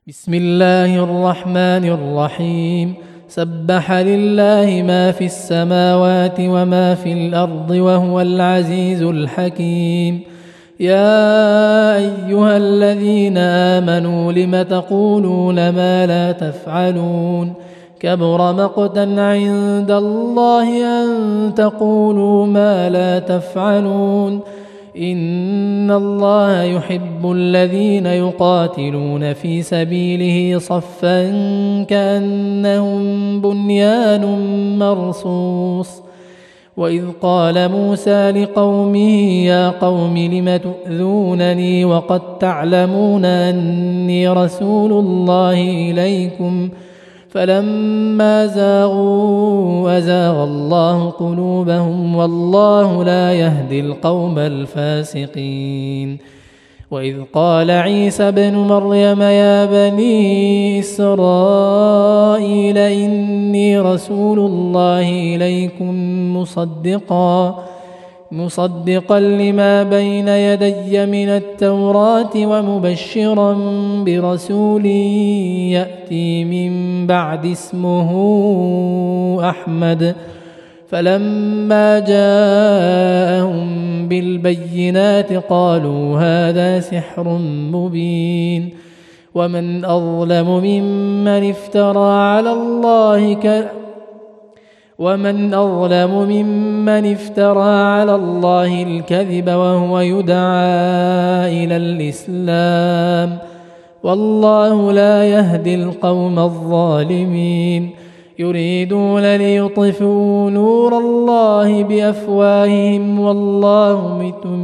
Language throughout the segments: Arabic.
بسم الله الرحمن الرحيم. سبح لله ما في السماوات وما في الأرض وهو العزيز الحكيم. يا أيها الذين آمنوا لم تقولون ما لا تفعلون؟ كبر مقتا عند الله أن تقولوا ما لا تفعلون. إن الله يحب الذين يقاتلون في سبيله صفا كأنهم بنيان مرصوص. وإذ قال موسى لقومه يا قوم لم تؤذونني وقد تعلمون أني رسول الله إليكم فلما زاغوا أزاغ الله قلوبهم والله لا يهدي القوم الفاسقين. وإذ قال عيسى بن مريم يا بني إسرائيل إني رسول الله إليكم مصدقا لما بين يدي من التوراة ومبشرا برسول يأتي من بعد اسمه أحمد. فلما جاءهم بالبينات قالوا هذا سحر مبين. ومن أظلم ممن افترى على الله الكذب وهو يدعى إلى الإسلام والله لا يهدي القوم الظالمين. يريدون ليطفئوا نور الله بأفواههم والله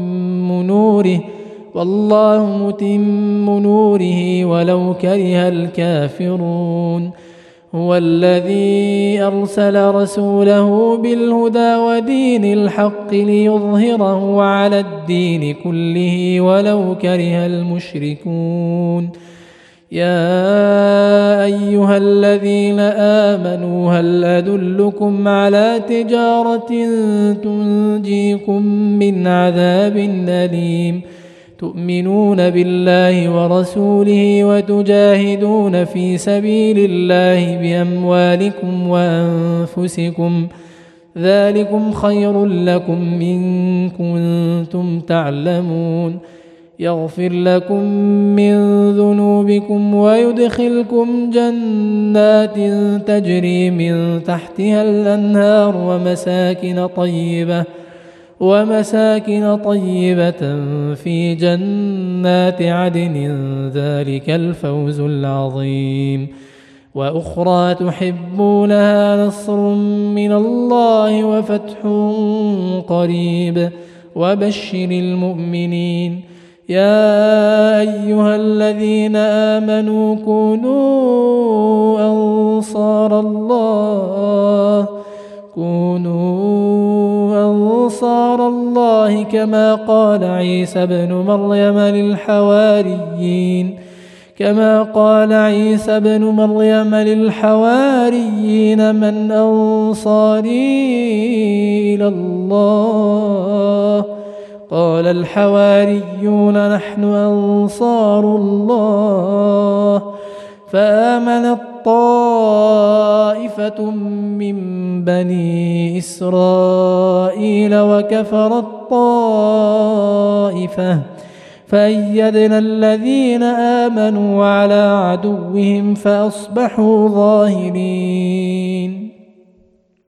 متم نوره ولو كره الكافرون. هو الذي أرسل رسوله بالهدى ودين الحق ليظهره على الدين كله ولو كره المشركون. يا أيها الذين آمنوا هل أدلكم على تجارة تنجيكم من عذاب أليم؟ تؤمنون بالله ورسوله وتجاهدون في سبيل الله بأموالكم وأنفسكم ذلكم خير لكم إن كنتم تعلمون. يغفر لكم من ذنوبكم ويدخلكم جنات تجري من تحتها الأنهار ومساكن طيبة في جنات عدن ذلك الفوز العظيم. وأخرى تحبونها نصر من الله وفتح قريب وبشر المؤمنين. يا أيها الذين آمنوا كونوا أنصار الله كما قال عيسى بن مريم للحواريين من أنصاري إلى الله؟ قال الحواريون نحن أنصار الله. فآمنت طائفة من بني إسرائيل وكفرت طائفة فأيدنا الذين آمنوا على عدوهم فأصبحوا ظاهرين.